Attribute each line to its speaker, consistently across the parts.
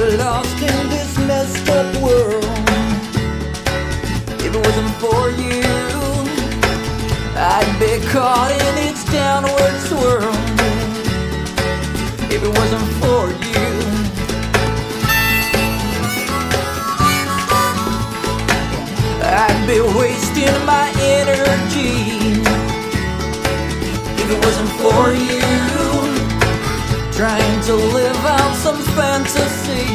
Speaker 1: lost in this messed up world. If it wasn't for you, I'd be caught in its downward swirl. If it wasn't for you, I'd be wasting my energy. If it wasn't for you, trying to live out some fantasy.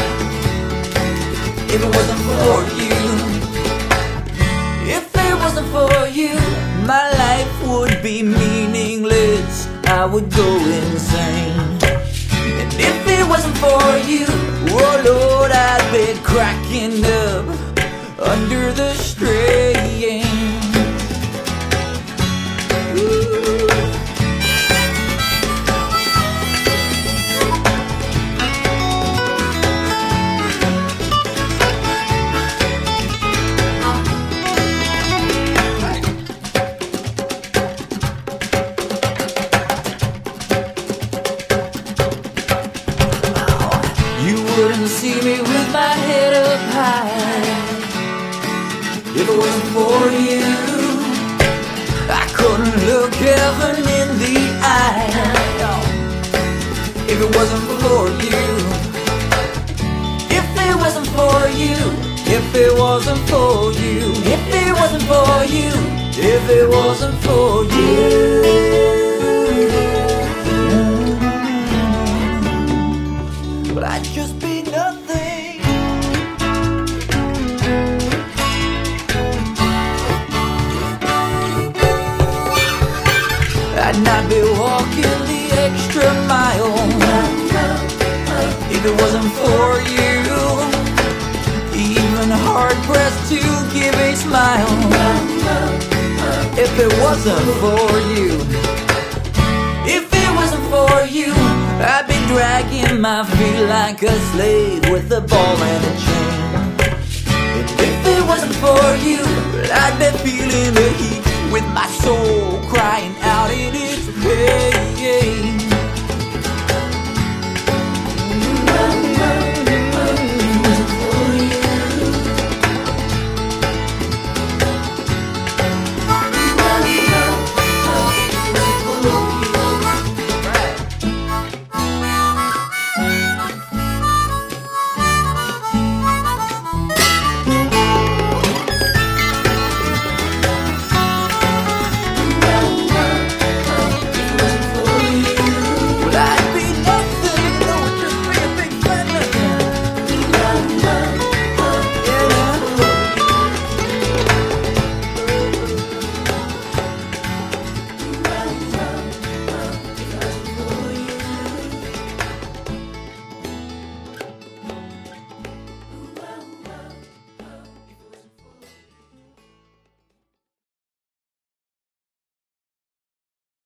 Speaker 1: If it wasn't for you, if it wasn't for you, my life would be meaningless. I would go insane. And if it wasn't for you, oh Lord, I'd be cracking up under the strain. You wouldn't see me with my head up high. If it wasn't for you, I couldn't look heaven in the eye. If it wasn't for you, if it wasn't for you, if it wasn't for you, if it wasn't for you, if it wasn't for you, but I'd just be nothing. I'd not be walking the extra mile if it wasn't for you. Even hard-pressed to give a smile if it wasn't for you. If it wasn't for you, I'd be dragging my feet like a slave with a ball and a chain. And if it wasn't for you, I'd be feeling the heat with my soul crying out in its pain.